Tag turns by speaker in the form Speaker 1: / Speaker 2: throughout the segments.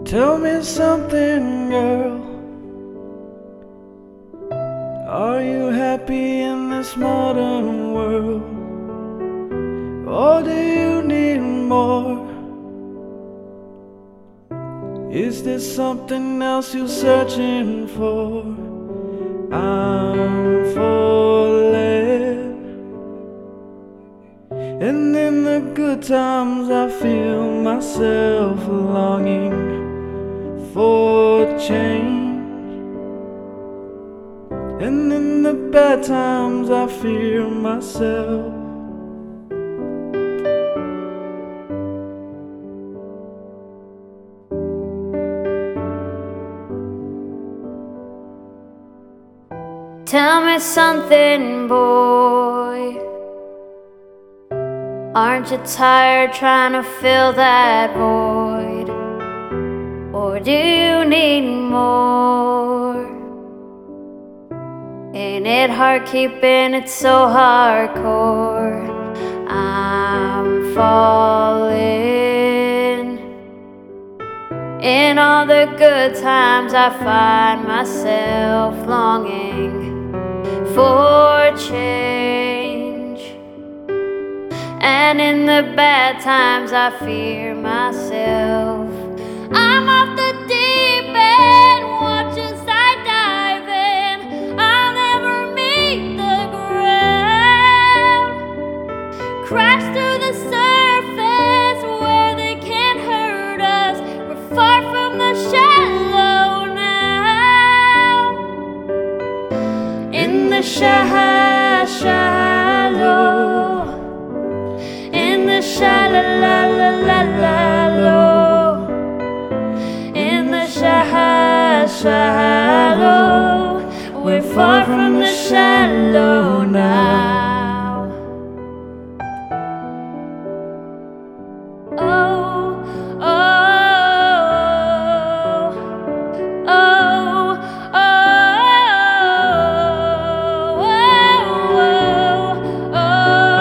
Speaker 1: Tell me something, girl. Are you happy in this modern world? Or do you need more? Is there something else you're searching for? I'm falling, and in the good times I feel myself longing for change, and in the bad times I fear myself.
Speaker 2: Tell me something, boy. Aren't you tired trying to fill that void? Or do you need more? Ain't it hard keeping it so hardcore? I'm falling. In all the good times I find myself longing for change, and in the bad times I fear myself. I'm off the deep end, watch as I dive in. I'll never meet the ground, crash through the surface where they can't hurt us. We're far from the shallow now. In the shallow, in the shallow, in the shallow, we're far from the shallow now. Oh, oh, oh, oh, oh, oh.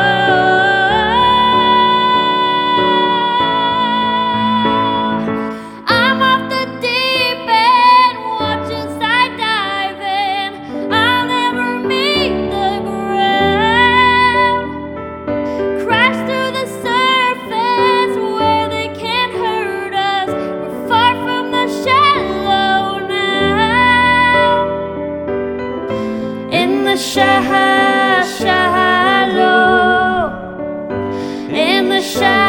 Speaker 2: I'm off the deep end, watch as I dive in. I'll never meet the ground, crash through the surface where they can't hurt us. We're far from the shallow now. In the shallow, in the shallow.